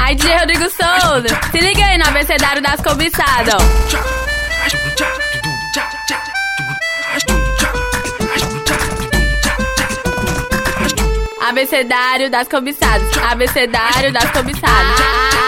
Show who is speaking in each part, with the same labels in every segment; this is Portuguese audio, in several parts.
Speaker 1: Aí DJ Rodrigo Souza, se liga aí no abecedário das cobiçadas, ó. Abecedário das cobiçadas, abecedário das cobiçadas,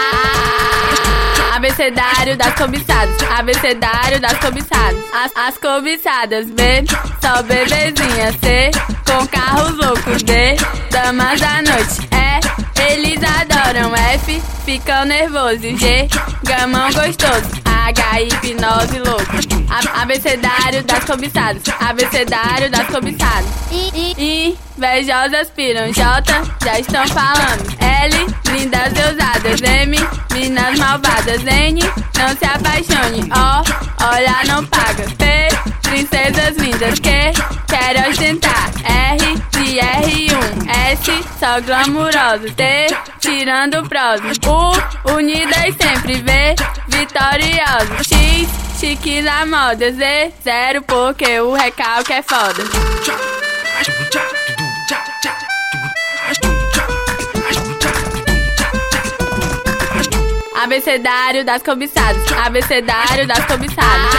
Speaker 1: abecedário das cobiçadas, abecedário das cobiçadas. As cobiçadas, B, só bebezinha, C, com carros loucos, D, damas da noite, E, eles adoram, F, ficam nervosos, G, gamão gostoso, H, hipnose louco. Abecedário das cobiçadas, abecedário das cobiçadas. I, invejosas piram, J, já estão falando. L, lindas e ousadas. M, minas malvadas. N, não se apaixone. O, olhar não paga. P, princesas lindas. Q, quero ostentar. R, de R1. S, só glamurosos. T, tirando o próximo. U, unidas sempre. V, vitoriosos. X, chiques à moda. Z, zero porque o recalque é foda. Abecedário das cobiçadas, abecedário das cobiçadas,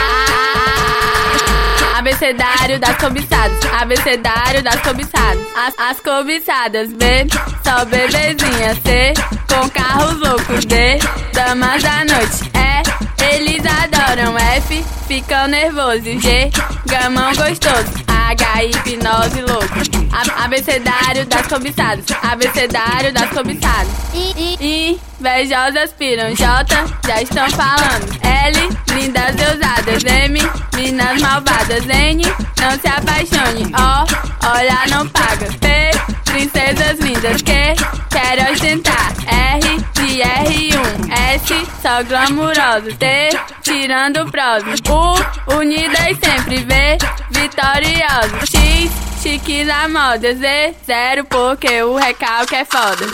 Speaker 1: abecedário das cobiçadas, abecedário das cobiçadas. As cobiçadas, B, só bebezinha, C, com carros loucos, D, damas da noite, E, eles adoram, F, ficam nervosos, G, gamão gostoso, H, hipnose louco. Abecedário das cobiçadas, abecedário das cobiçadas. I, invejosas piram, J, já estão falando. L, lindas e ousadas. M, minas malvadas. N, não se apaixone. O, olhar não paga. P, princesas lindas. Q, quero ostentar. R, de R1. S, só glamurosos. T, tirando o próximo. U, unidas sempre. V, vitoriosos. X, chiques à moda. Z, zero porque o recalque é foda.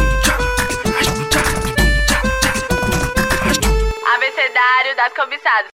Speaker 1: Abecedário das cobiçadas.